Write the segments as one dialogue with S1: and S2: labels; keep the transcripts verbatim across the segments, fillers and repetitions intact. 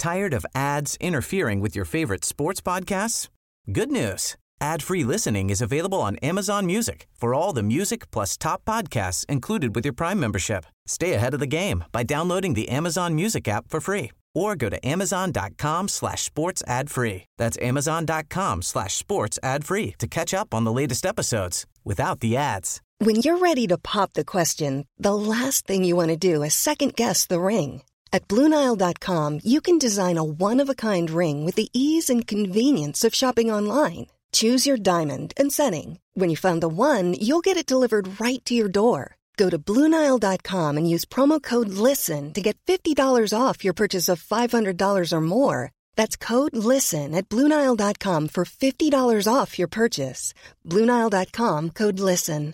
S1: Tired of ads interfering with your favorite sports podcasts? Good news. Ad-free listening is available on Amazon Music for all the music plus top podcasts included with your Prime membership. Stay ahead of the game by downloading the Amazon Music app for free or go to amazon.com slash sports ad free. That's amazon.com slash sports ad free to catch up on the latest episodes without the ads.
S2: When you're ready to pop the question, the last thing you want to do is second-guess the ring. At Blue Nile dot com, you can design a one-of-a-kind ring with the ease and convenience of shopping online. Choose your diamond and setting. When you find the one, you'll get it delivered right to your door. Go to Blue Nile dot com and use promo code LISTEN to get fifty dollars off your purchase of five hundred dollars or more. That's code LISTEN at Blue Nile dot com for fifty dollars off your purchase. Blue Nile dot com, code LISTEN.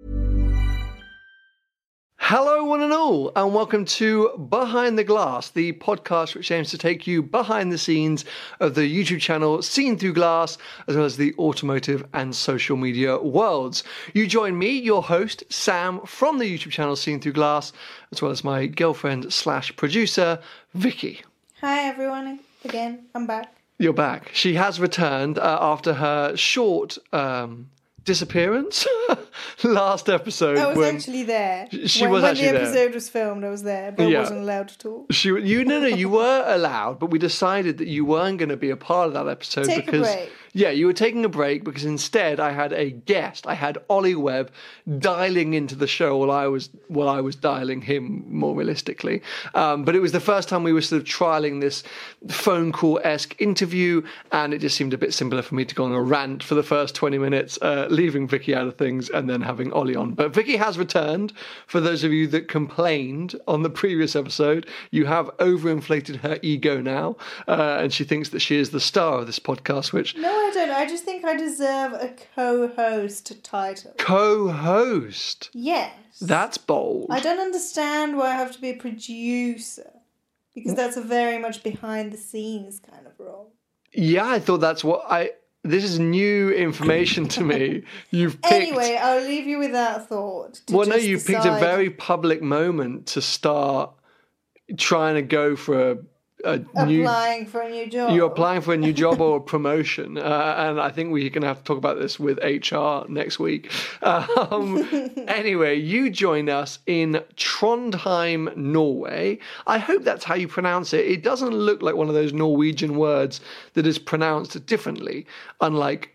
S3: Hello, one and all, and welcome to Behind the Glass, the podcast which aims to take you behind the scenes of the YouTube channel Seen Through Glass, as well as the automotive and social media worlds. You join me, your host, Sam, from the YouTube channel Seen Through Glass, as well as my girlfriend slash producer, Vicky.
S4: Hi, everyone. Again, I'm back.
S3: You're back. She has returned uh, after her short um, disappearance last episode.
S4: I was
S3: when
S4: actually there.
S3: She
S4: when,
S3: was
S4: when
S3: actually
S4: the
S3: there.
S4: episode was filmed, I was there, but
S3: Yeah.
S4: I wasn't allowed to talk.
S3: She, you no, no, you were allowed, but we decided that you weren't going to be a part of that episode
S4: Take a
S3: because
S4: break.
S3: yeah, you were taking a break because instead I had a guest. I had Ollie Webb dialing into the show while I was while I was dialing him, more realistically. Um, but it was the first time we were sort of trialing this phone call-esque interview, and it just seemed a bit simpler for me to go on a rant for the first twenty minutes, uh, leaving Vicky out of things and then having Ollie on. But Vicky has returned. For those of you that complained on the previous episode, you have overinflated her ego now, uh, and she thinks that she is the star of this podcast, which...
S4: No, I don't know. I just think I deserve a co-host title.
S3: Co-host?
S4: Yes.
S3: That's bold.
S4: I don't understand why I have to be a producer, because that's a very much behind-the-scenes kind of role.
S3: Yeah, I thought that's what I... This is new information to me. You've picked...
S4: Anyway, I'll leave you with that thought. to
S3: Well, no,
S4: just
S3: you picked a
S4: decide-
S3: very public moment to start trying to go for a, a new...
S4: Applying for a new job.
S3: You're applying for a new job or a promotion, uh, and I think we're going to have to talk about this with H R next week. Um, anyway, you join us in Trondheim, Norway. I hope that's how you pronounce it. It doesn't look like one of those Norwegian words that is pronounced differently, unlike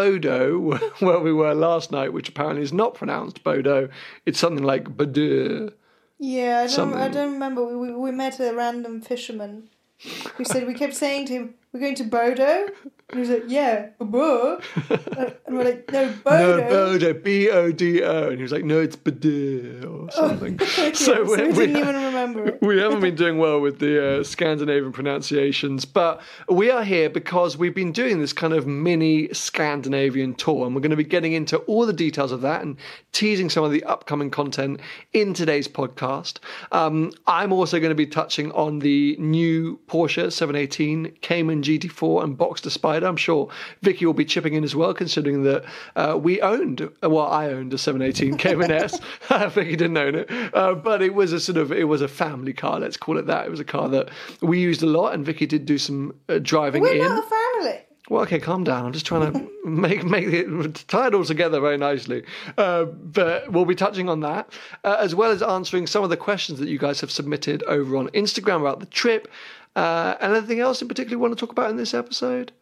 S3: Bodo, where we were last night, which apparently is not pronounced Bodo. It's something like Bodo.
S4: Yeah, I don't,
S3: Something.
S4: I don't remember. We, we, we met a random fisherman who said, we kept saying to him, we're going to Bodo? And he was like, yeah, Bodo. Uh, and we're like, no, Bodo.
S3: No, Bodo, B O D O. And he was like, no, it's Bodo or something.
S4: Yeah,
S3: so
S4: so
S3: we,
S4: we didn't
S3: we,
S4: even remember it.
S3: we haven't been doing well with the uh, Scandinavian pronunciations, but we are here because we've been doing this kind of mini Scandinavian tour, and we're going to be getting into all the details of that and teasing some of the upcoming content in today's podcast. Um, I'm also going to be touching on the new Porsche seven eighteen, Cayman G T four and Boxster Spider. I'm sure Vicky will be chipping in as well, considering that uh, we owned, well, I owned a seven eighteen Cayman S. Vicky didn't own it, uh, but it was a sort of, it was a family car, let's call it that. It was a car that we used a lot, and Vicky did do some uh, driving
S4: We're
S3: in.
S4: not a family.
S3: Well, okay, calm down. I'm just trying to make make it tie it all together very nicely. Uh, but we'll be touching on that, uh, as well as answering some of the questions that you guys have submitted over on Instagram about the trip. Uh, and anything else in particular you want to talk about in this episode?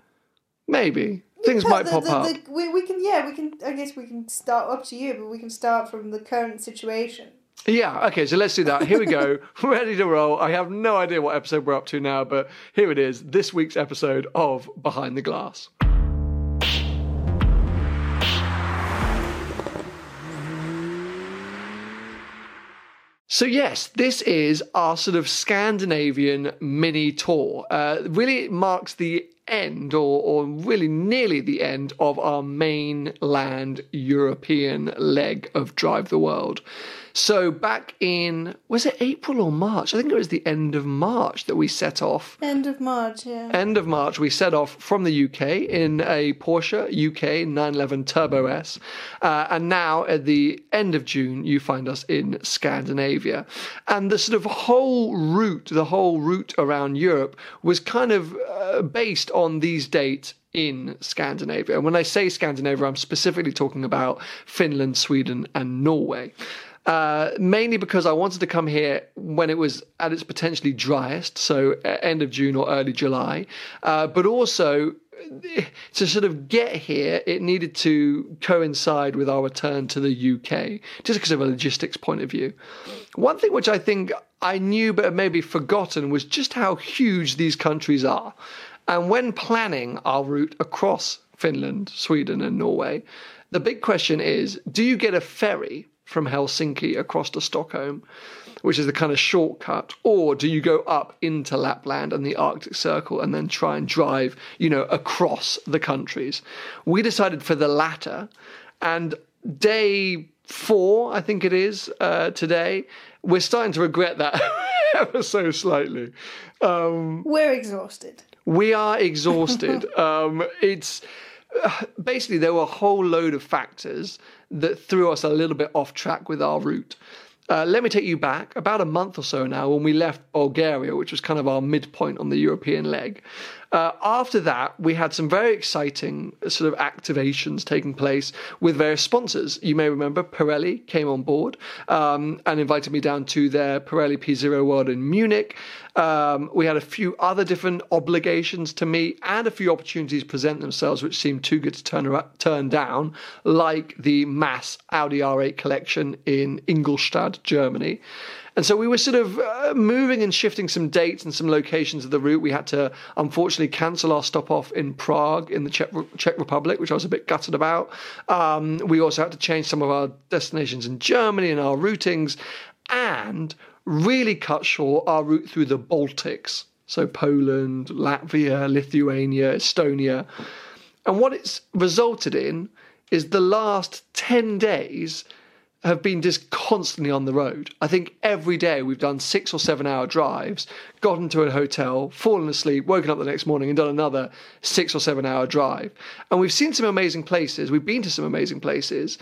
S3: Maybe. Things
S4: Yeah,
S3: might
S4: the-
S3: pop
S4: the-
S3: up.
S4: the- we, we can, yeah, we can, I guess we can start up to you, but we can start from the current situation.
S3: Yeah, okay, so let's do that. Here we go. Ready to roll. I have no idea what episode we're up to now, but here it is. This week's episode of Behind the Glass. So yes, this is our sort of Scandinavian mini tour. Uh, really, it marks the end, or, or really nearly the end, of our mainland European leg of Drive the World. So back in, was it April or March? I think it was the end of March that we set off.
S4: End of March, yeah.
S3: End of March, we set off from the U K in a Porsche U K nine eleven Turbo S. Uh, and now at the end of June, you find us in Scandinavia. And the sort of whole route, the whole route around Europe was kind of uh, based on these dates in Scandinavia. And when I say Scandinavia, I'm specifically talking about Finland, Sweden, and Norway. Uh, mainly because I wanted to come here when it was at its potentially driest, so end of June or early July, uh, but also to sort of get here, it needed to coincide with our return to the U K, just because of a logistics point of view. One thing which I think I knew but had maybe forgotten was just how huge these countries are. And when planning our route across Finland, Sweden, and Norway, the big question is, do you get a ferry from Helsinki across to Stockholm, which is the kind of shortcut, or do you go up into Lapland and the Arctic Circle and then try and drive, you know, across the countries? We decided for the latter, and day four, I think it is, uh, today, we're starting to regret that ever so slightly. Um,
S4: we're exhausted.
S3: We are exhausted. um, it's... Basically, there were a whole load of factors that threw us a little bit off track with our route. Uh, let me take you back about a month or so now when we left Bulgaria, which was kind of our midpoint on the European leg. Uh, after that, we had some very exciting sort of activations taking place with various sponsors. You may remember Pirelli came on board um, and invited me down to their Pirelli P Zero World in Munich. Um, we had a few other different obligations to meet and a few opportunities present themselves which seemed too good to turn, around, turn down, like the mass Audi R eight collection in Ingolstadt, Germany. And so we were sort of uh, moving and shifting some dates and some locations of the route. We had to, unfortunately, cancel our stop off in Prague in the Czech, Czech Republic, which I was a bit gutted about. Um, we also had to change some of our destinations in Germany and our routings, and really cut short our route through the Baltics. So Poland, Latvia, Lithuania, Estonia. And what it's resulted in is the last ten days have been just constantly on the road. I think every day we've done six or seven hour drives, gotten to a hotel, fallen asleep, woken up the next morning and done another six or seven hour drive. And we've seen some amazing places. We've been to some amazing places.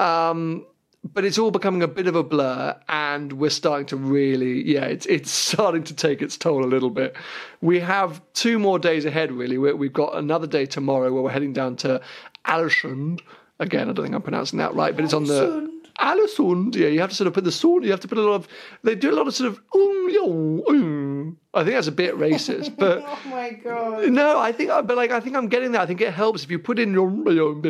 S3: Um, but it's all becoming a bit of a blur, and we're starting to really, yeah, it's it's starting to take its toll a little bit. We have two more days ahead, really. We've got another day tomorrow where we're heading down to Alsund. Again, I don't think I'm pronouncing that right, but it's on the... Alesund, yeah, you have to sort of put the sword, you have to put a lot of, they do a lot of sort of, um, yo, um. I think that's a bit racist, but.
S4: Oh my God.
S3: No, I think, but like, I think I'm getting there. I think it helps if you put in your,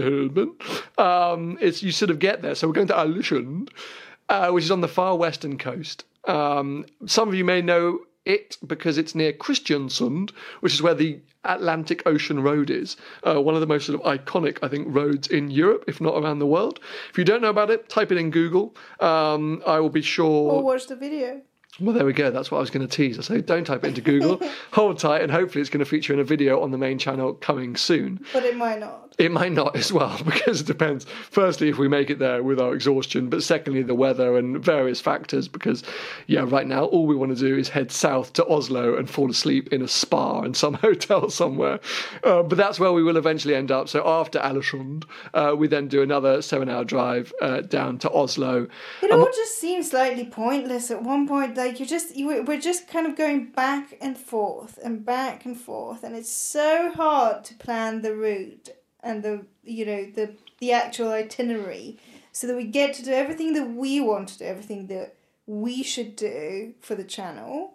S3: um, it's, you sort of get there. So we're going to Alesund, uh, which is on the far western coast. Um, some of you may know it because it's near Kristiansund, which is where the Atlantic Ocean Road is, uh, one of the most sort of iconic, I think, roads in Europe, if not around the world. If you don't know about it, type it in Google. Um, I will be sure...
S4: Or watch the video.
S3: Well, there we go. That's what I was going to tease. I say don't type it into Google. Hold tight, and hopefully it's going to feature in a video on the main channel coming soon.
S4: But it might not.
S3: It might not as well, because it depends, firstly, if we make it there with our exhaustion, but secondly, the weather and various factors, because, yeah, right now, all we want to do is head south to Oslo and fall asleep in a spa in some hotel somewhere. Uh, but that's where we will eventually end up. So after Alesund, uh, we then do another seven-hour drive uh, down to Oslo.
S4: It all just seems slightly pointless at one point. Like, you just, you, we're just kind of going back and forth and back and forth, and it's so hard to plan the route and the, you know, the the actual itinerary, so that we get to do everything that we want to do, everything that we should do for the channel,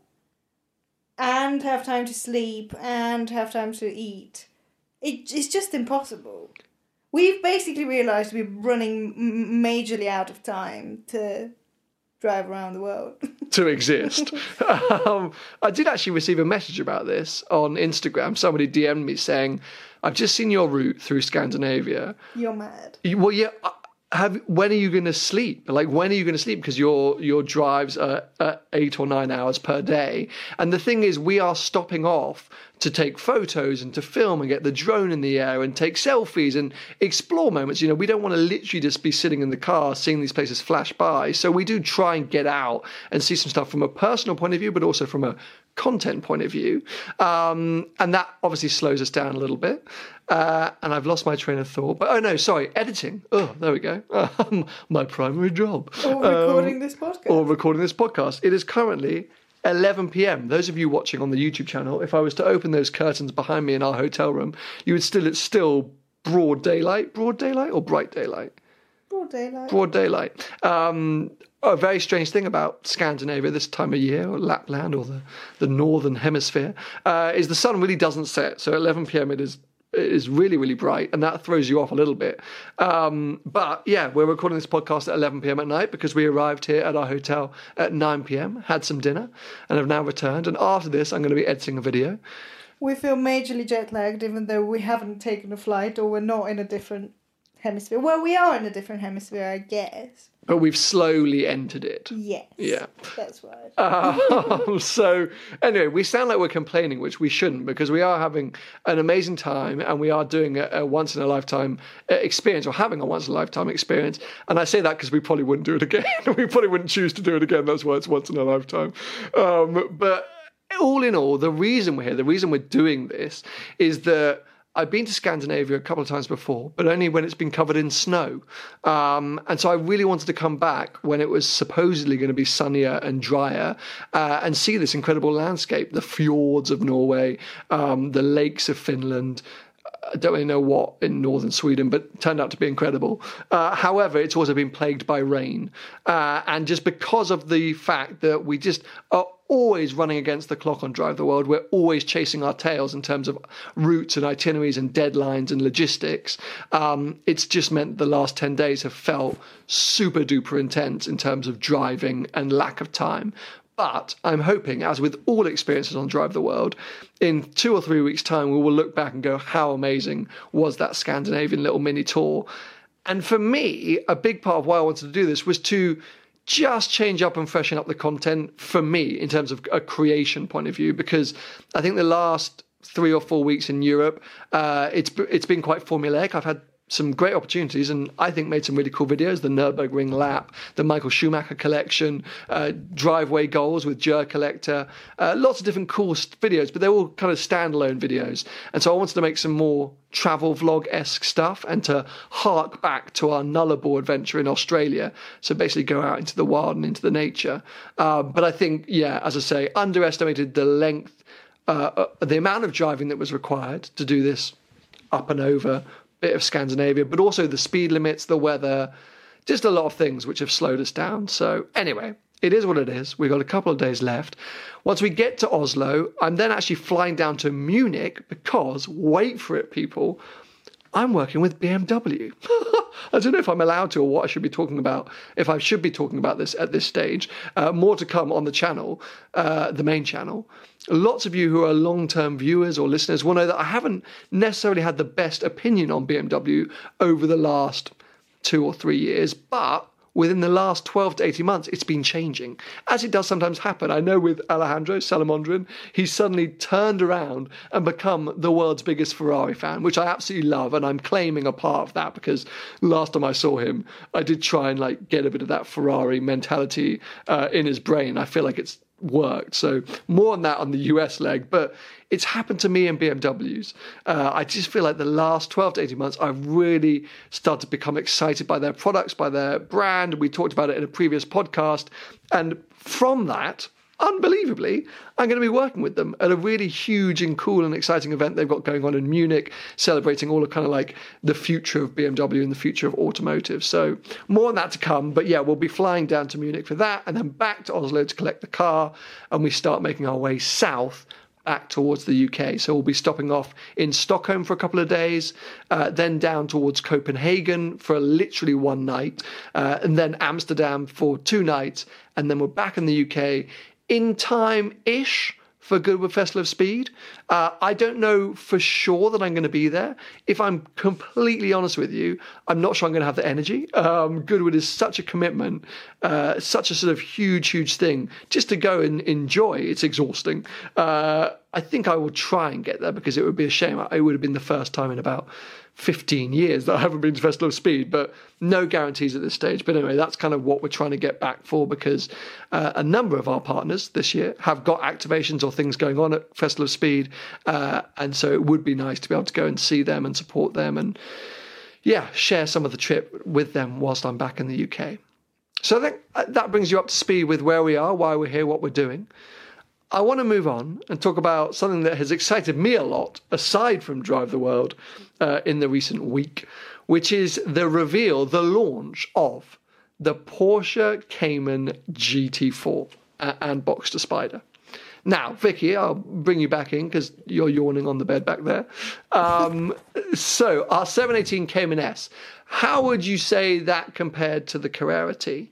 S4: and have time to sleep and have time to eat. It, it's just impossible. We've basically realised we're running m- majorly out of time to drive around the world.
S3: To exist. um, I did actually receive a message about this on Instagram. Somebody D M'd me saying, I've just seen your route through Scandinavia.
S4: You're mad.
S3: You, well, yeah, have when are you going to sleep? Like, when are you going to sleep? Because your your drives are, are eight or nine hours per day. And the thing is, we are stopping off to take photos and to film and get the drone in the air and take selfies and explore moments. You know, we don't want to literally just be sitting in the car seeing these places flash by. So we do try and get out and see some stuff from a personal point of view, but also from a content point of view. Um, and that obviously slows us down a little bit. Uh, and I've lost my train of thought. But, oh, no, sorry, editing. Oh, there we go. Um, my primary job.
S4: Or recording
S3: um,
S4: this podcast.
S3: Or recording this podcast. It is currently eleven p.m. Those of you watching on the YouTube channel, if I was to open those curtains behind me in our hotel room, you would still, it's still broad daylight. Broad daylight or bright daylight?
S4: Broad daylight.
S3: Broad daylight. Um, a very strange thing about Scandinavia this time of year, or Lapland, or the, the northern hemisphere, uh, is the sun really doesn't set. So at eleven p.m. it is it is really, really bright, and that throws you off a little bit. Um, but yeah, we're recording this podcast at eleven p.m. at night because we arrived here at our hotel at nine p.m., had some dinner, and have now returned. And after this, I'm going to be editing a video.
S4: We feel majorly jet lagged, even though we haven't taken a flight or we're not in a different hemisphere. Well, we are in a different hemisphere, I guess.
S3: But we've slowly entered it.
S4: Yes.
S3: Yeah.
S4: That's right.
S3: Um, so, anyway, we sound like we're complaining, which we shouldn't, because we are having an amazing time and we are doing a, a once-in-a-lifetime experience, or having a once-in-a-lifetime experience. And I say that because we probably wouldn't do it again. We probably wouldn't choose to do it again. That's why it's once-in-a-lifetime. Um, but all in all, the reason we're here, the reason we're doing this is that I've been to Scandinavia a couple of times before, but only when it's been covered in snow. Um, and so I really wanted to come back when it was supposedly going to be sunnier and drier uh, and see this incredible landscape, the fjords of Norway, um, the lakes of Finland. I don't really know what in northern Sweden, but turned out to be incredible. Uh, however, it's also been plagued by rain. Uh, and just because of the fact that we just are always running against the clock on Drive the World, we're always chasing our tails in terms of routes and itineraries and deadlines and logistics. Um, it's just meant the last ten days have felt super duper intense in terms of driving and lack of time. But I'm hoping, as with all experiences on Drive the World, in two or three weeks' time, we will look back and go, how amazing was that Scandinavian little mini tour? And for me, a big part of why I wanted to do this was to just change up and freshen up the content for me in terms of a creation point of view, because I think the last three or four weeks in Europe, uh, it's it's been quite formulaic. I've had some great opportunities and I think made some really cool videos. The Nürburgring lap, the Michael Schumacher collection, uh, driveway goals with Jer Collector, uh, lots of different cool videos, but they're all kind of standalone videos. And so I wanted to make some more travel vlog-esque stuff and to hark back to our Nullarbor adventure in Australia. So basically go out into the wild and into the nature. Uh, but I think, yeah, as I say, underestimated the length, uh, uh, the amount of driving that was required to do this up and over bit of Scandinavia, but also the speed limits, the weather, just a lot of things which have slowed us down. So anyway, it is what it is. We've got a couple of days left. Once we get to Oslo, I'm then actually flying down to Munich because, wait for it, people, I'm working with B M W. I don't know if I'm allowed to or what I should be talking about, if I should be talking about this at this stage. Uh, more to come on the channel, uh, the main channel. Lots of you who are long-term viewers or listeners will know that I haven't necessarily had the best opinion on B M W over the last two or three years, but within the last twelve to eighteen months, it's been changing, as it does sometimes happen. I know with Alejandro Salamondrin, he's suddenly turned around and become the world's biggest Ferrari fan, which I absolutely love, and I'm claiming a part of that because last time I saw him, I did try and like get a bit of that Ferrari mentality uh, in his brain. I feel like it's worked. So more on that on the U S leg, but it's happened to me in B M Ws. Uh, I just feel like the last twelve to eighteen months, I've really started to become excited by their products, by their brand. We talked about it in a previous podcast. And from that, unbelievably, I'm going to be working with them at a really huge and cool and exciting event they've got going on in Munich, celebrating all of kind of like the future of B M W and the future of automotive. So more on that to come. But yeah, we'll be flying down to Munich for that and then back to Oslo to collect the car. And we start making our way south back towards the U K. So we'll be stopping off in Stockholm for a couple of days, uh, then down towards Copenhagen for literally one night, uh, and then Amsterdam for two nights. And then we're back in the U K in time-ish for Goodwood Festival of Speed. Uh, I don't know for sure that I'm going to be there. If I'm completely honest with you, I'm not sure I'm going to have the energy. Um, Goodwood is such a commitment, uh, such a sort of huge, huge thing. Just to go and enjoy, it's exhausting. Uh, I think I will try and get there because it would be a shame. It would have been the first time in about fifteen years that I haven't been to Festival of Speed, but no guarantees at this stage. But anyway, that's kind of what we're trying to get back for, because uh, a number of our partners this year have got activations or things going on at Festival of Speed. Uh, and so it would be nice to be able to go and see them and support them and, yeah, share some of the trip with them whilst I'm back in the U K. So I think that brings you up to speed with where we are, why we're here, what we're doing. I want to move on and talk about something that has excited me a lot, aside from Drive the World, uh, in the recent week, which is the reveal, the launch of the Porsche Cayman G T four and Boxster Spyder. Now, Vicky, I'll bring you back in because you're yawning on the bed back there. Um, so, our seven eighteen Cayman S, how would you say that compared to the Carrera T?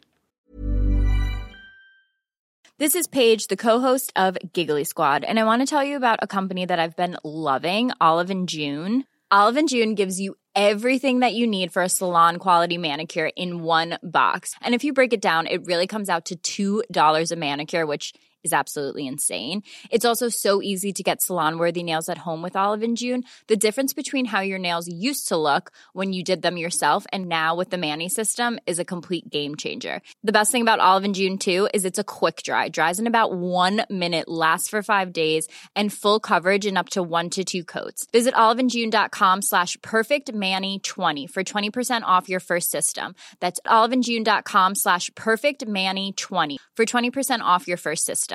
S5: This is Paige, the co-host of Giggly Squad, and I want to tell you about a company that I've been loving, Olive and June. Olive and June gives you everything that you need for a salon-quality manicure in one box. And if you break it down, it really comes out to two dollars a manicure, which is absolutely insane. It's also so easy to get salon-worthy nails at home with Olive and June. The difference between how your nails used to look when you did them yourself and now with the Mani system is a complete game changer. The best thing about Olive and June, too, is it's a quick dry. Dries in about one minute, lasts for five days, and full coverage in up to one to two coats. Visit oliveandjune.com slash perfectmani20 for twenty percent off your first system. That's oliveandjune.com slash perfectmani20 for twenty percent off your first system.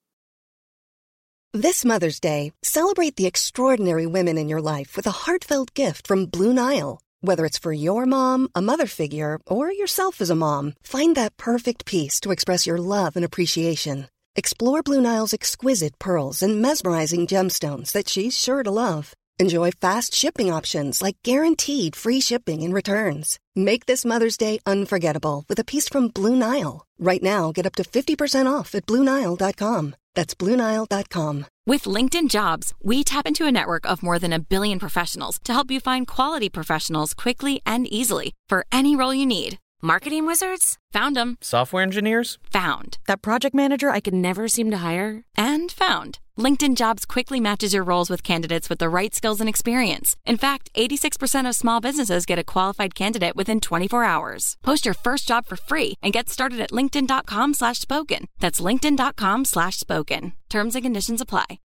S2: This Mother's Day, celebrate the extraordinary women in your life with a heartfelt gift from Blue Nile. Whether it's for your mom, a mother figure, or yourself as a mom, find that perfect piece to express your love and appreciation. Explore Blue Nile's exquisite pearls and mesmerizing gemstones that she's sure to love. Enjoy fast shipping options like guaranteed free shipping and returns. Make this Mother's Day unforgettable with a piece from Blue Nile. Right now, get up to fifty percent off at Blue Nile dot com. That's Blue Nile dot com.
S6: With LinkedIn Jobs, we tap into a network of more than a billion professionals to help you find quality professionals quickly and easily for any role you need. Marketing wizards? Found them.
S7: Software engineers?
S6: Found. That project manager I could never seem to hire? And found. LinkedIn Jobs quickly matches your roles with candidates with the right skills and experience. In fact, eighty-six percent of small businesses get a qualified candidate within twenty-four hours. Post your first job for free and get started at linkedin.com slash spoken. That's linkedin.com slash spoken. Terms and conditions apply.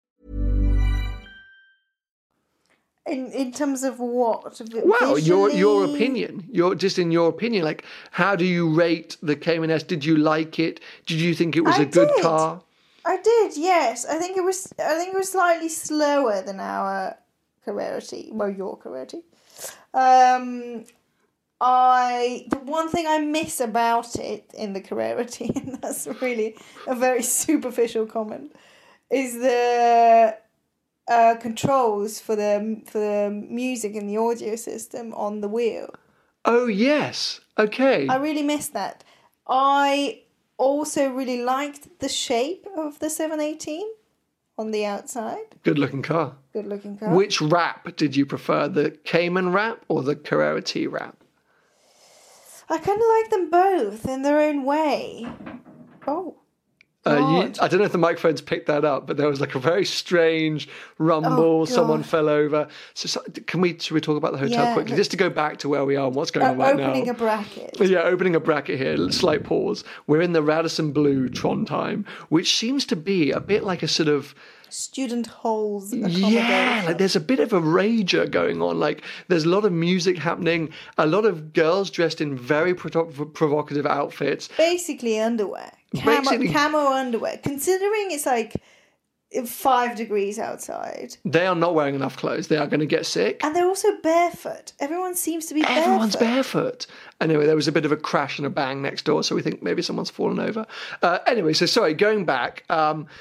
S4: In in terms of what?
S3: Well,
S4: Visually?
S3: your your opinion. Your just in your opinion, like how do you rate the Cayman S? Did you like it? Did you think it was
S4: I
S3: a good
S4: did.
S3: car?
S4: I did, yes. I think it was. I think it was slightly slower than our Carrera T. Well, your Carrera T. Um, I the one thing I miss about it in the Carrera T, and that's really a very superficial comment, is the uh, controls for the for the music and the audio system on the wheel.
S3: Oh yes, okay.
S4: I really miss that. I also really liked the shape of the seven eighteen on the outside.
S3: Good looking car.
S4: Good looking car.
S3: Which wrap did you prefer, the Cayman wrap or the Carrera T wrap?
S4: I kind of like them both in their own way. Oh.
S3: Uh, you,
S4: God.
S3: I don't know if the microphones picked that up, but there was like a very strange rumble.
S4: Oh,
S3: Someone
S4: God.
S3: fell over. So, so can we should we talk about the hotel
S4: Yeah,
S3: quickly,
S4: but-
S3: just to go back to where we are and what's going
S4: Uh,
S3: on right
S4: opening
S3: now?
S4: a bracket.
S3: Yeah, opening a bracket here. Slight pause. We're in the Radisson Blue Trondheim, which seems to be a bit like a sort of
S4: Student holes.
S3: yeah,
S4: accommodation.
S3: like there's a bit of a rager going on. Like there's a lot of music happening. A lot of girls dressed in very provo- provocative outfits.
S4: Basically underwear. Camo,
S3: Basically-
S4: camo underwear. Considering it's like five degrees outside.
S3: They are not wearing enough clothes. They are going to get sick.
S4: And they're also barefoot. Everyone seems to be barefoot.
S3: Everyone's barefoot. Anyway, there was a bit of a crash and a bang next door, so we think maybe someone's fallen over. Uh, anyway, so sorry, going back. Um,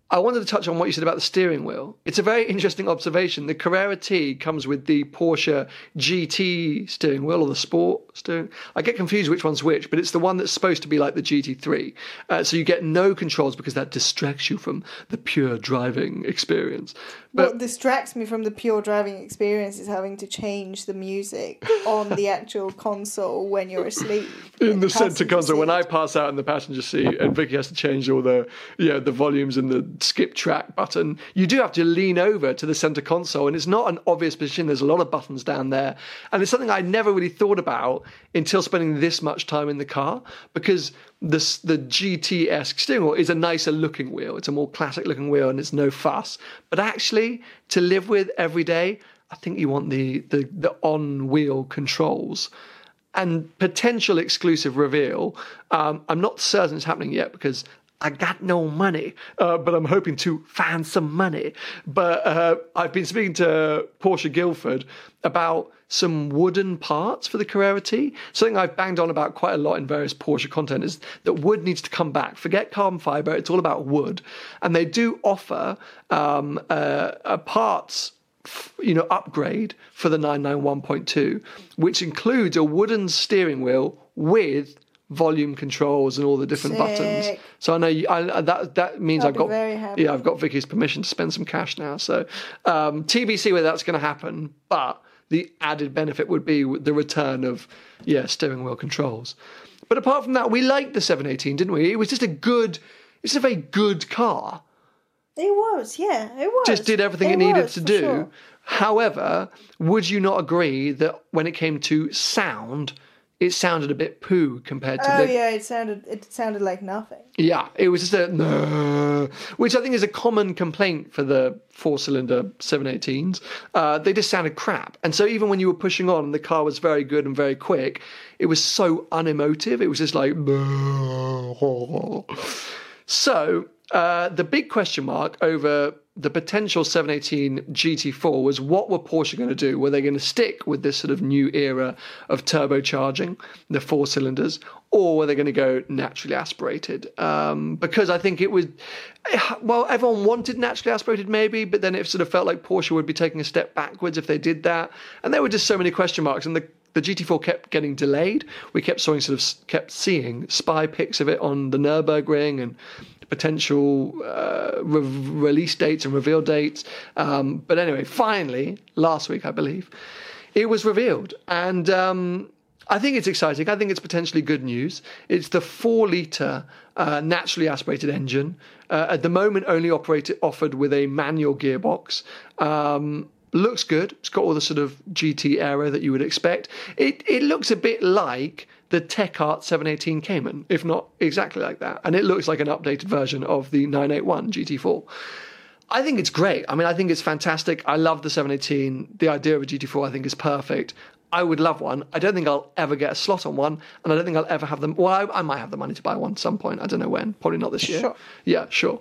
S3: I wanted to touch on what you said about the steering wheel. It's a very interesting observation. The Carrera T comes with the Porsche G T steering wheel or the Sport steering. I get confused which one's which, but it's the one that's supposed to be like the G T three. Uh, so you get no controls because that distracts you from the pure driving experience. But
S4: what distracts me from the pure driving experience is having to change the music on the actual console when you're asleep.
S3: In, in the,
S4: the
S3: centre console,
S4: seat.
S3: when I pass out in the passenger seat and Vicky has to change all the, you know, the volumes and the skip track button, you do have to lean over to the centre console, and it's not an obvious position. There's a lot of buttons down there, and it's something I never really thought about until spending this much time in the car, because this the G T-esque steering wheel is a nicer looking wheel. It's a more classic looking wheel, and it's no fuss. But actually, to live with every day, I think you want the the, the on-wheel controls. And potential exclusive reveal. Um, I'm not certain it's happening yet because I got no money, uh, but I'm hoping to find some money. But uh, I've been speaking to Porsche Guildford about some wooden parts for the Carrera T. Something I've banged on about quite a lot in various Porsche content is that wood needs to come back. Forget carbon fibre, it's all about wood. And they do offer um, uh, a parts you know, upgrade for the nine ninety-one point two, which includes a wooden steering wheel with volume controls and all the different
S4: Sick.
S3: buttons. So I know you, I, that that means
S4: I'll
S3: I've
S4: be
S3: got
S4: very happy.
S3: yeah I've got Vicky's permission to spend some cash now. So um, T B C whether that's going to happen, but the added benefit would be the return of yeah steering wheel controls. But apart from that, we liked the seven eighteen, didn't we? It was just a good, it's a very good car.
S4: It was, yeah, it was.
S3: Just did everything it,
S4: it
S3: needed
S4: was,
S3: to
S4: for
S3: do.
S4: Sure.
S3: However, would you not agree that when it came to sound, it sounded a bit poo compared to
S4: oh,
S3: the...
S4: yeah, it sounded it sounded like nothing.
S3: Yeah, it was just a... No, which I think is a common complaint for the four-cylinder seven eighteens. Uh, they just sounded crap. And so even when you were pushing on and the car was very good and very quick, it was so unemotive. It was just like... So... Uh, the big question mark over the potential seven eighteen G T four was what were Porsche going to do? Were they going to stick with this sort of new era of turbocharging, the four cylinders, or were they going to go naturally aspirated? Um, because I think it was, well, everyone wanted naturally aspirated maybe, but then it sort of felt like Porsche would be taking a step backwards if they did that. And there were just so many question marks, and the The G T four kept getting delayed. We kept seeing, sort of kept seeing spy pics of it on the Nürburgring and potential uh, re- release dates and reveal dates. Um, but anyway, finally, last week, I believe, it was revealed. And um, I think it's exciting. I think it's potentially good news. It's the four-litre uh, naturally aspirated engine. Uh, at the moment, only operated offered with a manual gearbox. Um Looks good. It's got all the sort of G T aero that you would expect. It it looks a bit like the Tech Art seven eighteen Cayman, if not exactly like that. And it looks like an updated version of the nine eighty-one G T four. I think it's great. I mean, I think it's fantastic. I love the seven eighteen. The idea of a G T four I think is perfect. I would love one. I don't think I'll ever get a slot on one, and I don't think I'll ever have them. Well, I, I might have the money to buy one at some point. I don't know when. Probably not this year.
S4: Sure.
S3: Yeah, sure.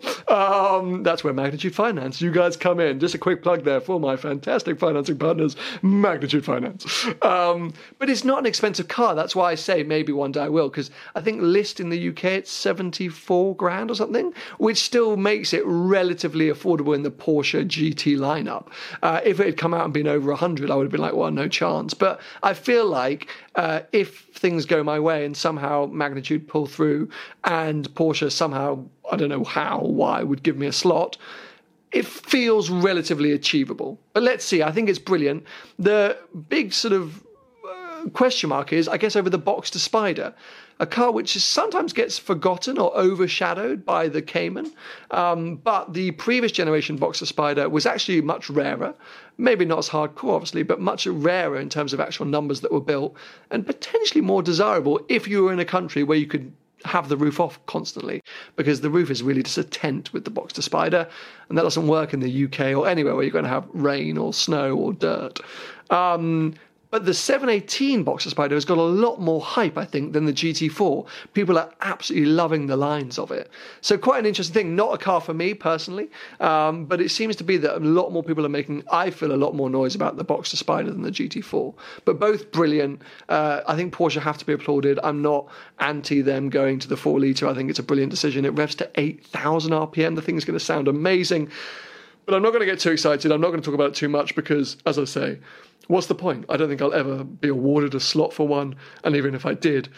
S3: Um, that's where Magnitude Finance, you guys come in. Just a quick plug there for my fantastic financing partners, Magnitude Finance. Um, but it's not an expensive car. That's why I say maybe one day I will, because I think list in the U K it's seventy-four grand or something, which still makes it relatively affordable in the Porsche G T lineup. Uh, if it had come out and been over one hundred, I would have been like, well, no chance. But I feel like uh, if things go my way and somehow Magnitude pull through and Porsche somehow, I don't know how, why, would give me a slot, it feels relatively achievable. But let's see. I think it's brilliant. The big sort of uh, question mark is, I guess, over the Boxster Spider, a car which is, sometimes gets forgotten or overshadowed by the Cayman. Um, but the previous generation Boxster Spider was actually much rarer. Maybe not as hardcore, obviously, but much rarer in terms of actual numbers that were built, and potentially more desirable if you were in a country where you could have the roof off constantly, because the roof is really just a tent with the Boxster Spider, and that doesn't work in the U K or anywhere where you're going to have rain or snow or dirt. Um, But the seven eighteen Boxer Spider has got a lot more hype, I think, than the G T four. People are absolutely loving the lines of it. So quite an interesting thing. Not a car for me, personally, um, but it seems to be that a lot more people are making, I feel, a lot more noise about the Boxer Spider than the G T four. But both brilliant. Uh, I think Porsche have to be applauded. I'm not anti them going to the four litre. I think it's a brilliant decision. It revs to eight thousand R P M. The thing is going to sound amazing. But I'm not going to get too excited. I'm not going to talk about it too much because, as I say, what's the point? I don't think I'll ever be awarded a slot for one. And even if I did,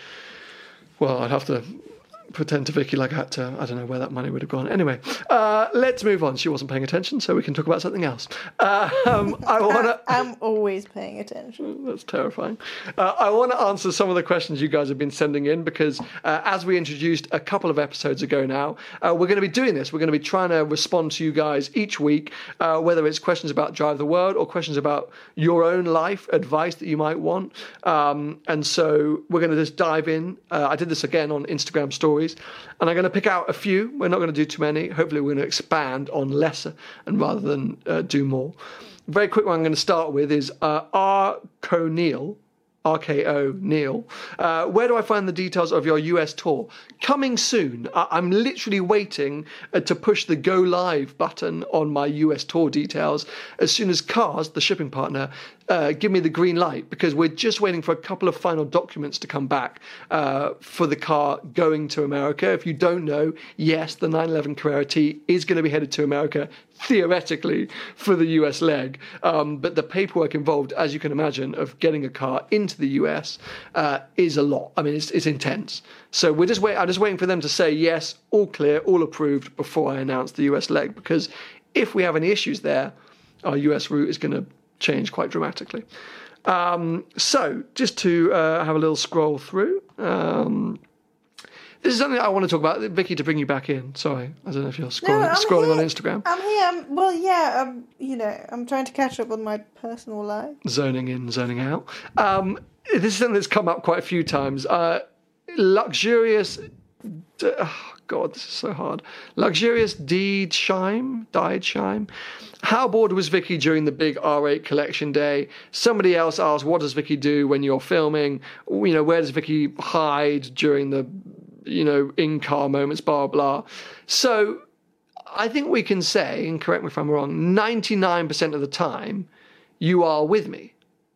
S3: well, I'd have to pretend to Vicky like I had to. I don't know where that money would have gone. Anyway, uh, let's move on. She wasn't paying attention, so we can talk about something else. Uh, um, I want to.
S4: I'm always paying attention.
S3: That's terrifying. Uh, I want to answer some of the questions you guys have been sending in because, uh, as we introduced a couple of episodes ago now, uh, we're going to be doing this. We're going to be trying to respond to you guys each week, uh, whether it's questions about Drive the World or questions about your own life, advice that you might want. Um, and so we're going to just dive in. Uh, I did this again on Instagram stories. And I'm going to pick out a few. We're not going to do too many. Hopefully we're going to expand on lesser and rather than uh, do more. Very quick one I'm going to start with is uh, R. O'Neill. R K O Neil. Uh, where do I find the details of your U S tour? Coming soon. I- I'm literally waiting uh, to push the go live button on my U S tour details as soon as Cars, the shipping partner, uh, give me the green light, because we're just waiting for a couple of final documents to come back uh, for the car going to America. If you don't know, yes, the nine eleven Carrera T is going to be headed to America, theoretically, for the U S leg. Um, but the paperwork involved, as you can imagine, of getting a car into the U S uh, is a lot. I mean, it's, it's intense. So we're just wait. I'm just waiting for them to say, yes, all clear, all approved, before I announce the U S leg. Because if we have any issues there, our U S route is going to change quite dramatically. Um, so just to uh, have a little scroll through. Um, This is something I want to talk about. Vicky, to bring you back in. Sorry, I don't know if you're scrolling,
S4: no,
S3: scrolling
S4: here.
S3: on Instagram.
S4: I'm here. I'm, well, yeah, I'm, you know, I'm trying to catch up on my personal life.
S3: Zoning in, zoning out. Um, this is something that's come up quite a few times. Uh, luxurious... Oh, God, this is so hard. Luxurious Deed Shime, Died Shime. How bored was Vicky during the big R eight collection day? Somebody else asked, what does Vicky do when you're filming? You know, where does Vicky hide during the, you know, in-car moments, blah, blah. So I think we can say, and correct me if I'm wrong, ninety-nine percent of the time you are with me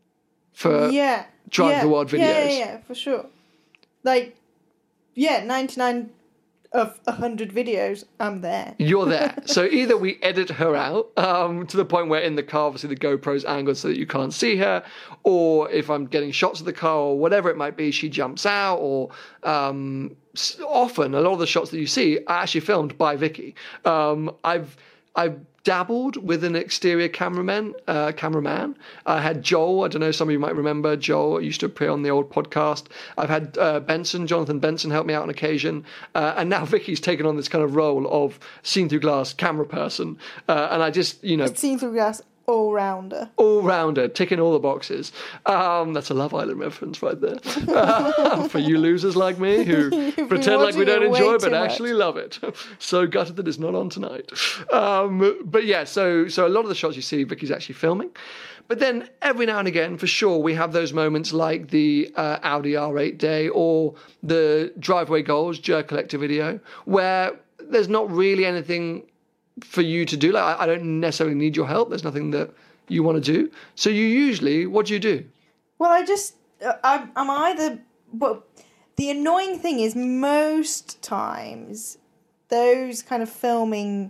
S3: for
S4: yeah,
S3: Drive
S4: yeah,
S3: the World videos.
S4: Yeah, yeah, yeah, for sure. Like, yeah, ninety-nine of one hundred videos, I'm there.
S3: You're there. So either we edit her out um, to the point where in the car, obviously the GoPro's angled so that you can't see her, or if I'm getting shots of the car or whatever it might be, she jumps out, or um, often a lot of the shots that you see are actually filmed by Vicky. Um, I've I've dabbled with an exterior cameraman. Uh, cameraman. I had Joel. I don't know, some of you might remember Joel. Used to appear on the old podcast. I've had uh, Benson, Jonathan Benson, help me out on occasion, uh, and now Vicky's taken on this kind of role of seen through glass camera person. Uh, and I just, you know,
S4: Seen through glass all rounder.
S3: all rounder, ticking all the boxes. Um, that's a Love Island reference right there. Uh, for you losers like me who pretend like we don't enjoy but actually much. love it. So gutted that it's not on tonight. Um, but yeah, so so a lot of the shots you see, Vicky's actually filming. But then every now and again, for sure, we have those moments like the uh, Audi R eight day or the Driveway Goals Jerk Collector video where there's not really anything for you to do. Like, I don't necessarily need your help. There's nothing that you want to do. So you usually, what do you do?
S4: Well, I just, uh, I'm, I'm either, well, the annoying thing is most times those kind of filming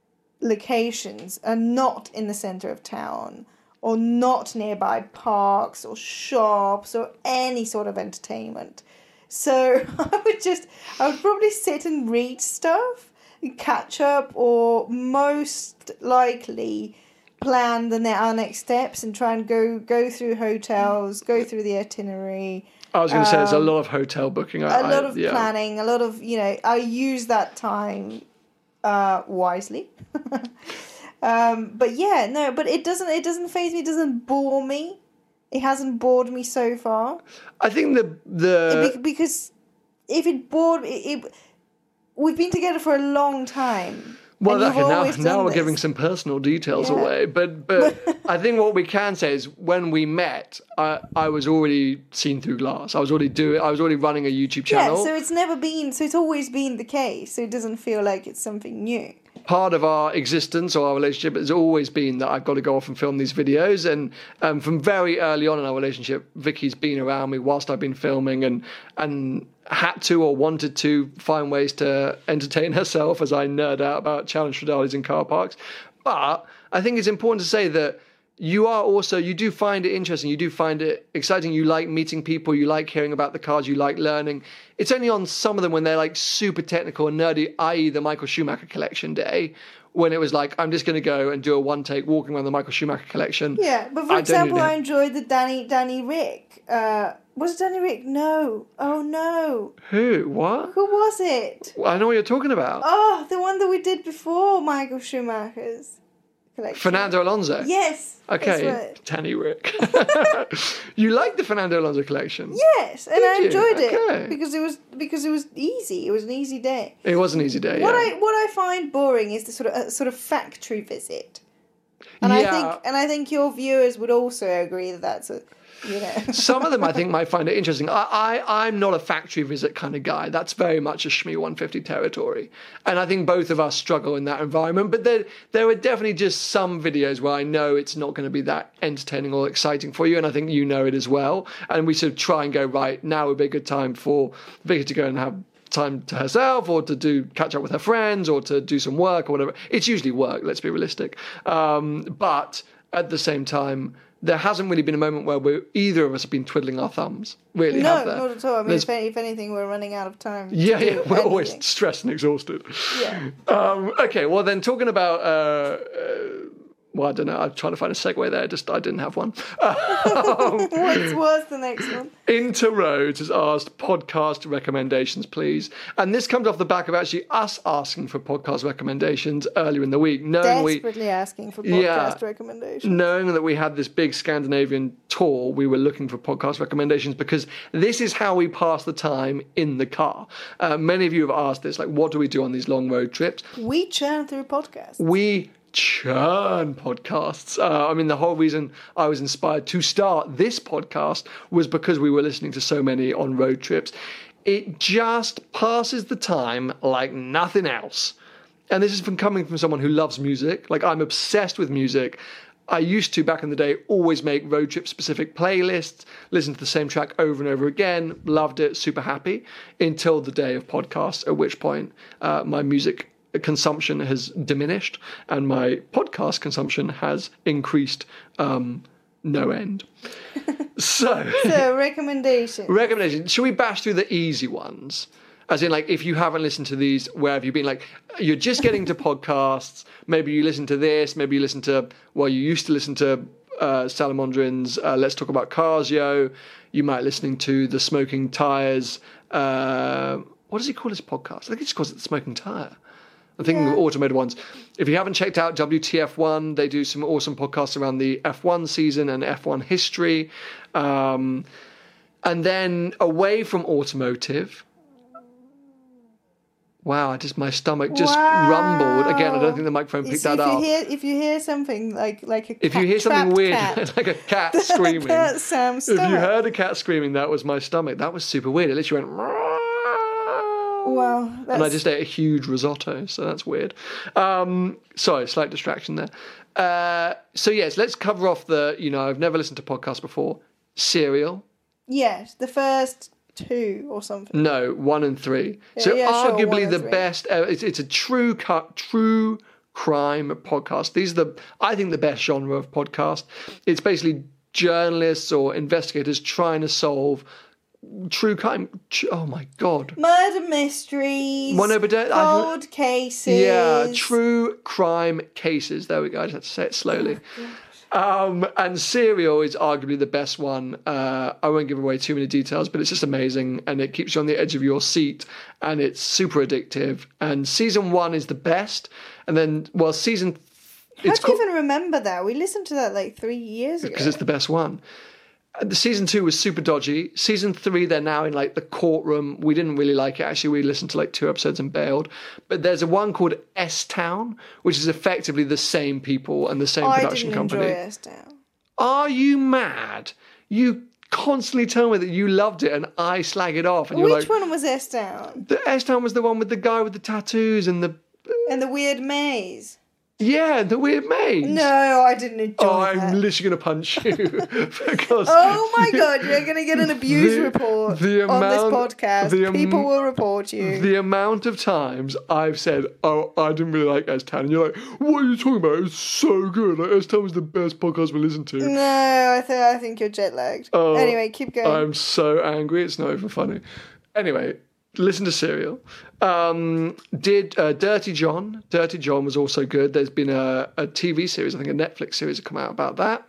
S4: locations are not in the centre of town or not nearby parks or shops or any sort of entertainment. So I would just, I would probably sit and read stuff, catch up, or most likely plan the ne- our next steps and try and go go through hotels, go through the itinerary.
S3: I was going to say, there's a
S4: Um,
S3: lot of hotel booking.
S4: A
S3: I,
S4: lot
S3: I-
S4: of
S3: yeah.
S4: planning, a lot of, you know, I use that time uh, wisely. um, but yeah, no, but it doesn't, it doesn't faze me, it doesn't bore me. It hasn't bored me so far.
S3: I think the... the
S4: It be- because if it bored, it, it, we've been together for a long time.
S3: Well,
S4: And
S3: okay,
S4: you've
S3: now,
S4: always
S3: now
S4: done
S3: we're
S4: this.
S3: giving some personal details
S4: Yeah.
S3: away. But but I think what we can say is when we met, I, I was already seen through glass. I was already doing. I was already running a YouTube channel.
S4: Yeah, so it's never been, so it's always been the case, so it doesn't feel like it's something new.
S3: Part of our existence or our relationship has always been that I've got to go off and film these videos. And um, from very early on in our relationship, Vicky's been around me whilst I've been filming and and had to or wanted to find ways to entertain herself as I nerd out about challenge Stradales in car parks. But I think it's important to say that you are also, you do find it interesting, you do find it exciting, you like meeting people, you like hearing about the cars, you like learning. It's only on some of them when they're like super technical and nerdy, that is the Michael Schumacher collection day, when it was like, I'm just going to go and do a one take walking around the Michael Schumacher collection.
S4: Yeah, but for
S3: I don't
S4: example,
S3: know.
S4: I enjoyed the Danny Danny Rick. Uh, was it Danny Rick? No. Oh no.
S3: Who? What?
S4: Who was it?
S3: I know what you're talking about.
S4: Oh, the one that we did before Michael Schumacher's collection.
S3: Fernando Alonso.
S4: Yes. that's
S3: Okay,
S4: right.
S3: Danny Rick. You like the Fernando Alonso collection?
S4: Yes, and
S3: Did
S4: I
S3: you?
S4: enjoyed
S3: Okay.
S4: it because it was because it was easy. It was an easy day.
S3: It was an easy day.
S4: What
S3: yeah.
S4: I what I find boring is the sort of uh, sort of factory visit, and I
S3: Yeah.
S4: think and I think your viewers would also agree that that's a, you know.
S3: Some of them, I think, might find it interesting. I, I, I'm not a factory visit kind of guy. That's very much a Shmee one fifty territory. And I think both of us struggle in that environment. But there, there are definitely just some videos where I know it's not going to be that entertaining or exciting for you. And I think you know it as well. And we sort of try and go, right, now would be a good time for Vicky to go and have time to herself or to do catch up with her friends or to do some work or whatever. It's usually work, let's be realistic. Um, but at the same time, there hasn't really been a moment where we're, either of us have been twiddling our thumbs. Really,
S4: No,
S3: have there?
S4: not at all. I mean,
S3: There's-
S4: if, any, if anything, we're running out of time. to
S3: yeah,
S4: do
S3: yeah, we're always
S4: anything.
S3: stressed and exhausted.
S4: Yeah.
S3: Um, okay, well then, talking about, uh, uh, well, I don't know. I'm trying to find a segue there. Just I didn't have one.
S4: What's was the next one?
S3: Into Roads has asked podcast recommendations, please. And this comes off the back of actually us asking for podcast recommendations earlier in the week, knowing we.
S4: Desperately asking for podcast
S3: Yeah.
S4: recommendations.
S3: Knowing that we had this big Scandinavian tour, we were looking for podcast recommendations because this is how we pass the time in the car. Uh, many of you have asked this, like, what do we do on these long road trips?
S4: We churn through podcasts.
S3: We churn podcasts. Uh, I mean, the whole reason I was inspired to start this podcast was because we were listening to so many on road trips. It just passes the time like nothing else. And this is from coming from someone who loves music. Like, I'm obsessed with music. I used to, back in the day, always make road trip specific playlists, listen to the same track over and over again, loved it, super happy, until the day of podcasts, at which point uh, my music consumption has diminished and my podcast consumption has increased um, no end. So,
S4: So, recommendations.
S3: recommendation. Should we bash through the easy ones? As in, like, if you haven't listened to these, where have you been? Like, you're just getting to podcasts. Maybe you listen to this. Maybe you listen to, well, you used to listen to uh, Salamandrin's uh, Let's Talk About Cars, Yo. You might be listening to the Smoking Tires. Uh, what does he call his podcast? I think he just calls it the Smoking Tire. I'm thinking of automotive ones. If you haven't checked out W T F one, they do some awesome podcasts around the F one season and F one history. Um, and then away from automotive. Wow, I just my stomach just
S4: Wow.
S3: rumbled. Again, I don't think the microphone
S4: You
S3: picked
S4: see,
S3: that
S4: if
S3: up.
S4: You hear, if you hear something like like a
S3: If
S4: cat,
S3: you hear something
S4: trapped
S3: weird,
S4: cat,
S3: like a cat screaming,
S4: that's Sam's
S3: if you
S4: stomach.
S3: heard a cat screaming, that was my stomach. That was super weird. It literally went.
S4: Well, that's,
S3: And I just ate a huge risotto, so that's weird. Um, sorry, slight distraction there. Uh, so yes, let's cover off the, you know, I've never listened to podcasts before. Serial.
S4: yes, the first two or something.
S3: No, one and three. so
S4: yeah, sure, one
S3: arguably
S4: and
S3: the
S4: three.
S3: best, uh, it's, it's a true cut, true crime podcast. These are the, I think, the best genre of podcast. It's basically journalists or investigators trying to solve true crime. Oh my God.
S4: Murder mysteries.
S3: Well, no, but don't- I-
S4: cold cases.
S3: Yeah, true crime cases. There we go. I just had to say it slowly. Um, and Serial is arguably the best one. Uh, I won't give away too many details, but it's just amazing, and it keeps you on the edge of your seat, and it's super addictive. And season one is the best, and then well, season
S4: How
S3: it's
S4: do you even remember that? We listened to that like three years ago.
S3: because it's the best one. The season two was super dodgy. Season three, they're now in like the courtroom. We didn't really like it. Actually, we listened to like two episodes and bailed. But there's a one called S-Town, which is effectively the same people and the same
S4: I
S3: production
S4: didn't
S3: company.
S4: enjoy S-Town.
S3: Are you mad? You constantly tell me that you loved it and I slag it off. And you're
S4: Which
S3: like,
S4: one was S-Town?
S3: The S-Town was the one with the guy with the tattoos and the...
S4: And the weird maze.
S3: Yeah, the weird maze.
S4: No, I didn't enjoy
S3: Oh,
S4: that.
S3: I'm literally going to punch you. because
S4: Oh my God, you're going to get an abuse
S3: the-
S4: report
S3: the
S4: on this
S3: amount-
S4: podcast.
S3: the am-
S4: People will report you.
S3: The amount of times I've said, oh, I didn't really like S-Town, and you're like, what are you talking about? It's so good. Like, S-Town was the best podcast we listened to.
S4: No, I, th- I think you're jet lagged.
S3: Oh,
S4: anyway, keep going.
S3: I'm so angry. It's not even funny. Anyway, listen to Serial. Um, did uh, Dirty John. Dirty John was also good. There's been a, a T V series, I think a Netflix series that come out about that.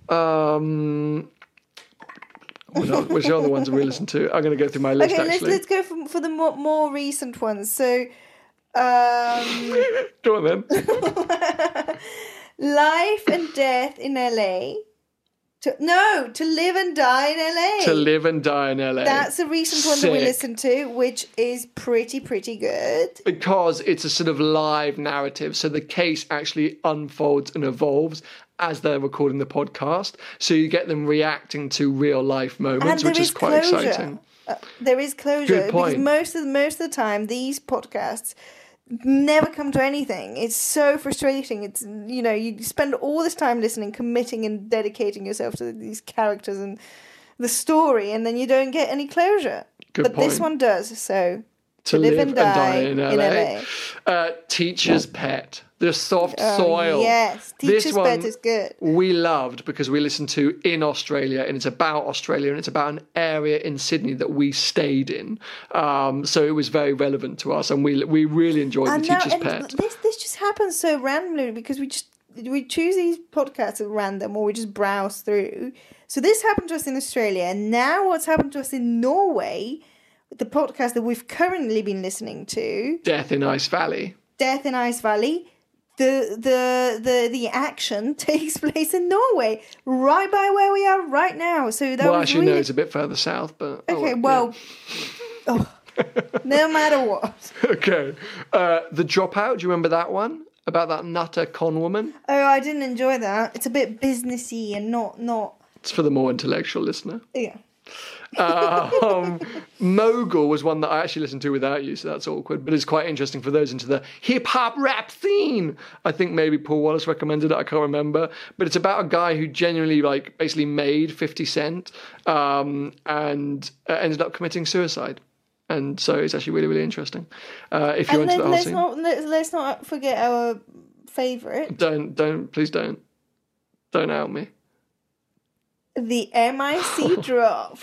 S3: Um, which are, which are the ones that we listen to? I'm going to go through my list,
S4: okay, let's,
S3: actually.
S4: let's go for, for the more, more recent ones. So, um,
S3: Go on, then.
S4: Life and Death in L A. To, no, To Live and Die in L A.
S3: To Live and Die in L A.
S4: That's a recent one that we
S3: Sick.
S4: listened to, which is pretty, pretty good.
S3: Because it's a sort of live narrative. So the case actually unfolds and evolves as they're recording the podcast. So you get them reacting to real life moments,
S4: And
S3: which
S4: there
S3: is
S4: is
S3: quite
S4: closure.
S3: exciting.
S4: Uh, there is closure.
S3: Good
S4: Because
S3: point.
S4: most of, the, most of the time, these podcasts never come to anything. It's so frustrating. It's, you know, you spend all this time listening, committing and dedicating yourself to these characters and the story, and then you don't get any closure.
S3: Good
S4: but
S3: point.
S4: this one does. So
S3: To
S4: Live and Die
S3: in L A.
S4: in L A.
S3: Uh, Teacher's Pet. The Soft
S4: Oh,
S3: Soil.
S4: yes.
S3: This
S4: Teacher's
S3: one
S4: Pet is good.
S3: We loved because we listened to in Australia, and it's about Australia, and it's about an area in Sydney that we stayed in. Um, so it was very relevant to us, and we we really enjoyed
S4: And
S3: The
S4: now,
S3: Teacher's
S4: and
S3: Pet.
S4: this this just happens so randomly because we just we choose these podcasts at random, or we just browse through. So this happened to us in Australia, and now what's happened to us in Norway, the podcast that we've currently been listening to,
S3: Death in Ice Valley.
S4: Death in Ice Valley. The, the the the action takes place in Norway, right by where we are right now. So that
S3: Well,
S4: was
S3: actually,
S4: really...
S3: no, it's a bit further south, but... oh,
S4: Okay,
S3: yeah.
S4: well, oh, no matter what.
S3: Okay. Uh, the Dropout, do you remember that one? About that nutter con woman?
S4: Oh, I didn't enjoy that. It's a bit businessy and not not.
S3: It's for the more intellectual listener.
S4: Yeah.
S3: um, Mogul was one that I actually listened to without you, so that's awkward, but it's quite interesting for those into the hip-hop rap scene. I think maybe Paul Wallace recommended it, I can't remember, but it's about a guy who genuinely, like, basically made fifty cent um, and uh, ended up committing suicide. And so it's actually really, really interesting. Uh, if you're
S4: And
S3: into
S4: let,
S3: the whole
S4: let's
S3: scene.
S4: not let's, let's not forget our favourite,
S3: Don't, don't, please don't. Don't out me.
S4: the M I C drop.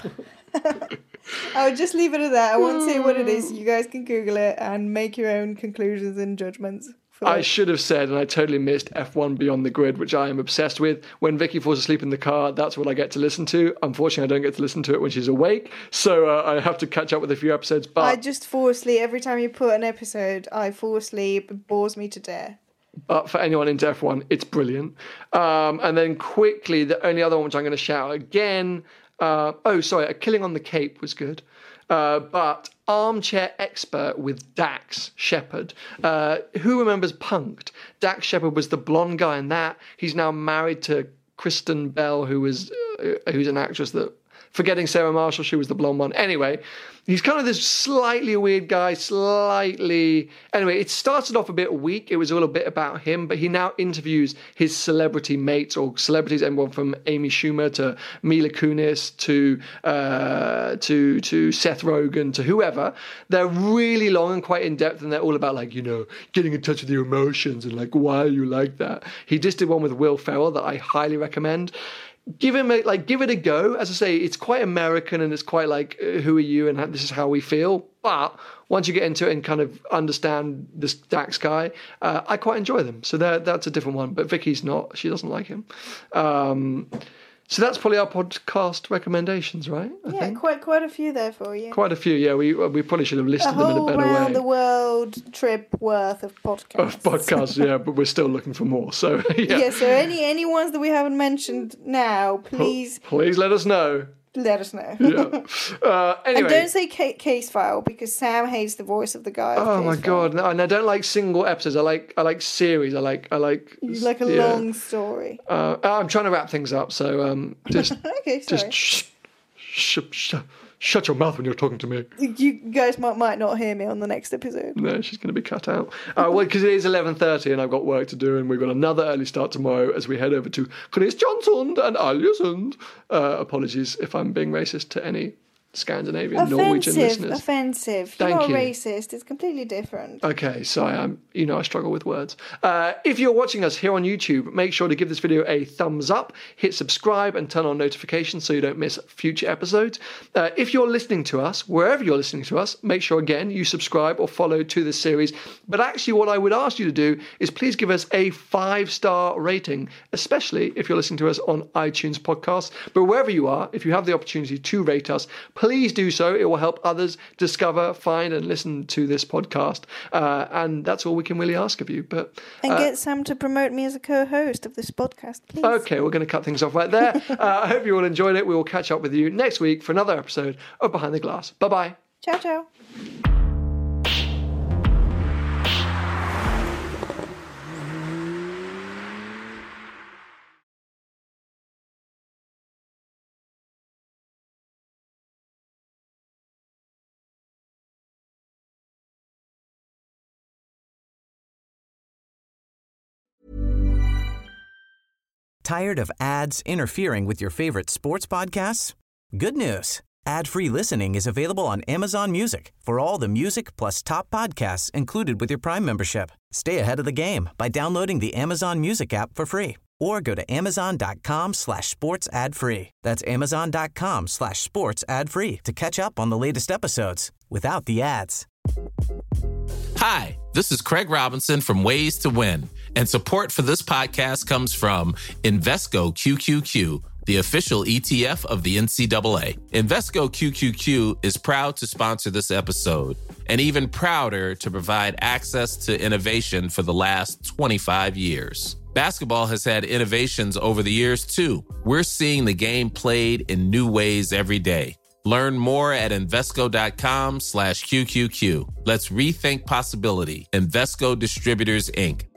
S4: I would just leave it at that. I won't say what it is. You guys can Google it and make your own conclusions and judgments. For
S3: I
S4: it.
S3: should have said, and I totally missed F one Beyond the Grid, which I am obsessed with. When Vicky falls asleep in the car, that's what I get to listen to. Unfortunately, I don't get to listen to it when she's awake, so uh, I have to catch up with a few episodes. But
S4: I just fall asleep every time you put an episode. I fall asleep. It bores me to death.
S3: But for anyone into F one, it's brilliant. Um, and then quickly, the only other one which I'm going to shout again. Uh, oh, sorry, A Killing on the Cape was good. Uh, but Armchair Expert with Dax Shepard. Uh, who remembers Punked? Dax Shepard was the blonde guy in that. He's now married to Kristen Bell, who was uh, who's an actress that... Forgetting Sarah Marshall, she was the blonde one. Anyway, he's kind of this slightly weird guy, slightly... Anyway, it started off a bit weak. It was all a bit about him, but he now interviews his celebrity mates or celebrities, everyone from Amy Schumer to Mila Kunis to, uh, to, to Seth Rogen to whoever. They're really long and quite in-depth, and they're all about, like, you know, getting in touch with your emotions and, like, why are you like that? He just did one with Will Ferrell that I highly recommend. Give him a, like, give it a go. As I say, it's quite American and it's quite like, uh, who are you and how, this is how we feel. But once you get into it and kind of understand this Dax guy, uh, I quite enjoy them. So that's a different one. But Vicky's not. She doesn't like him. Um, So that's probably our podcast recommendations, right? I
S4: yeah,
S3: think.
S4: quite quite a few there for you.
S3: Quite a few, yeah. We we probably should have listed
S4: a
S3: them in a
S4: whole
S3: better
S4: round
S3: way.
S4: the world trip worth of podcasts.
S3: Of podcasts, yeah, but we're still looking for more. So yeah.
S4: yeah. So any any ones that we haven't mentioned now, please
S3: please let us know.
S4: Let us know.
S3: yeah. Uh, anyway.
S4: And don't say ca- case file because Sam hates the voice of the guy.
S3: Oh my god! No, and I don't like single episodes. I like I like series. I like I like.
S4: You like a
S3: yeah.
S4: long story.
S3: Uh, I'm trying to wrap things up, so um, just
S4: okay, sorry.
S3: just sh- sh- sh- shut your mouth when you're talking to me.
S4: You guys might might not hear me on the next episode.
S3: No, she's going to be cut out. Uh, well, because it is eleven thirty and I've got work to do, and we've got another early start tomorrow as we head over to Chris Johnson and Aljesund. Uh, apologies if I'm being racist to any Scandinavian,
S4: offensive,
S3: Norwegian listeners.
S4: Offensive.
S3: Thank
S4: You're not
S3: you.
S4: racist. It's completely different.
S3: Okay, sorry, I'm, you know I struggle with words. Uh, if you're watching us here on YouTube, make sure to give this video a thumbs up, hit subscribe and turn on notifications so you don't miss future episodes. Uh, if you're listening to us, wherever you're listening to us, make sure again you subscribe or follow to this series. But actually what I would ask you to do is please give us a five-star rating, especially if you're listening to us on iTunes podcasts. But wherever you are, if you have the opportunity to rate us, please do so. It will help others discover, find, and listen to this podcast. Uh, and that's all we can really ask of you. But
S4: And
S3: uh,
S4: get Sam to promote me as a co-host of this podcast, please.
S3: okay, we're going to cut things off right there. uh, I hope you all enjoyed it. We will catch up with you next week for another episode of Behind the Glass. Bye-bye.
S4: Ciao, ciao.
S1: Tired of ads interfering with your favorite sports podcasts? Good news. Ad-free listening is available on Amazon Music for all the music plus top podcasts included with your Prime membership. Stay ahead of the game by downloading the Amazon Music app for free or go to amazon.com slash sports ad free. That's amazon.com slash sports ad free to catch up on the latest episodes without the ads.
S7: Hi, this is Craig Robinson from Ways to Win, and support for this podcast comes from Invesco Q Q Q, the official E T F of the N C double A. Invesco Q Q Q is proud to sponsor this episode, and even prouder to provide access to innovation for the last twenty-five years. Basketball has had innovations over the years, too. We're seeing the game played in new ways every day. Learn more at Invesco.com slash QQQ. Let's rethink possibility. Invesco Distributors, Incorporated.